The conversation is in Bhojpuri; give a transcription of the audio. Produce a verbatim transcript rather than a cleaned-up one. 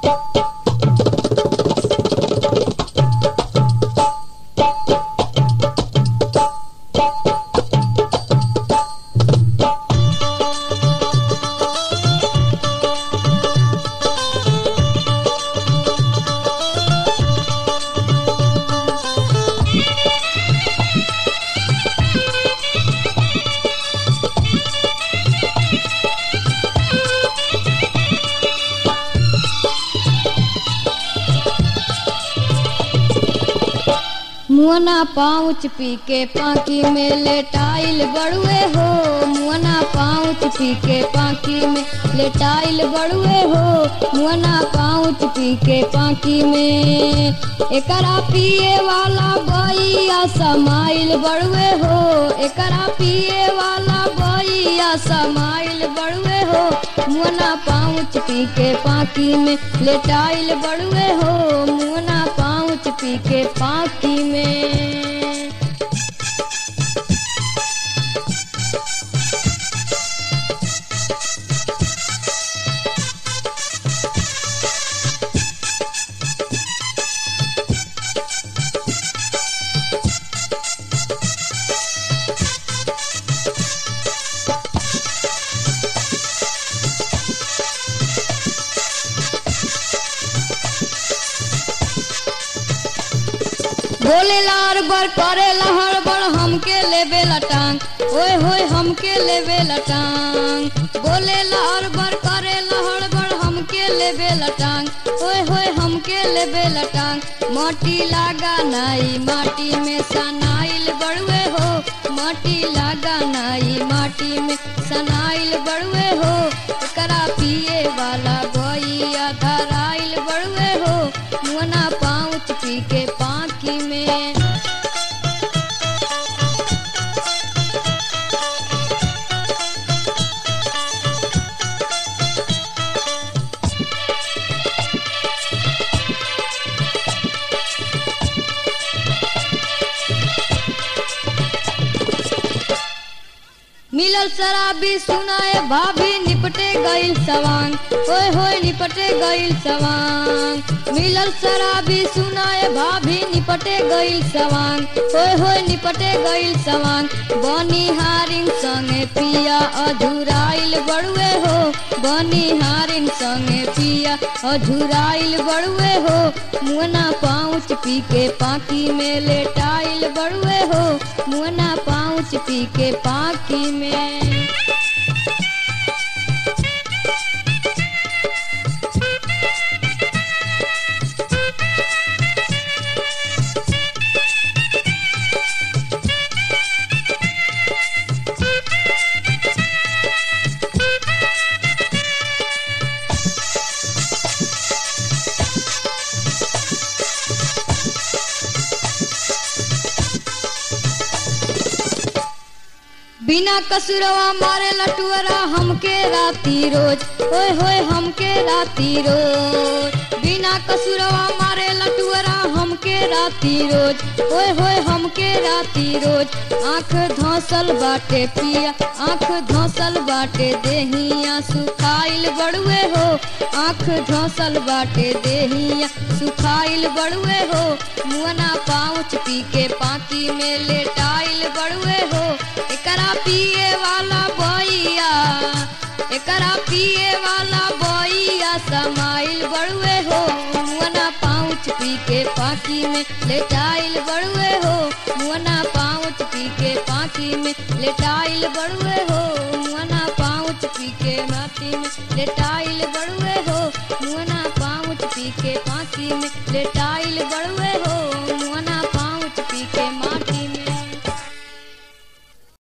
मुअना पाउच पी के पाकी में लेटाइल बड़ुए हो। मुअना पाउच पी के पाकी में लेटाइल बड़ुए हो। मुअना पाउच पी के पाकी में एकरा पिए वाला बइया समाइल बड़ुए हो। एकरा पिए वाला बइया समाइल बड़ुए हो। मुअना पाउच पी के पाकी में लेटाइल बड़ुए हो। मुअना पाउच पी के पाकी में बोले लार बर करे लहर बर हमके लेबे लटांग। ओए होए हमके लेबे लटांग। बोले लार बर करे लहर बर हमके लेबे लटांग। ओए होए हमके लेबे लटांग। माटी लागा नाई माटी में सनाइल बड़ुए हो। माटी लागा नाई माटी में सनाइल बड़ुए हो। एकरा पिए वाला बइया धराइल बड़ुए हो। मुअना पाउच पी के पाकी में मिलल शराबी सुनाए भाभी निपटे गइल सवांग। ओए होए निपटे गइल सवांग। मिलल शराबी सुनाए भाभी निपटे गइल सवांग। ओए होए निपटे गइल सवांग। बनी हारिन संगे पिया अधुराइल बड़ुए हो। बनी हारिन संगे पिया अधुराइल बड़ुए हो। मुअना पाउच पी के पाकी में लेटाइल बड़ुए हो। मुअना पाउच पी के पाकी में बिना कसुरवा मारे लटुअरा हमके राती रोज। ओए होए हमके राती रोज। बिना कसुरवा मारे लटुअरा हमके राती रोज। ओए होए हमके राती रोज। आँख धौसल बाटे पिया आँख धौसल बाटे देहिया सुखाइल बड़ुए हो। आँख धौसल बाटे देहिया सुखाइल बड़ुए हो। मुअना पाउच पी के पाकी में लेटाइल बड़ुए हो। एकरा पिए वाला बइया एकरा पिए वाला बइया समाइल बड़ुए हो। मुअना पाउच पी के पाकी में लेटाइल बड़ुए हो। मुअना पाउच पी के पाकी में लेटाइल बड़ुए हो।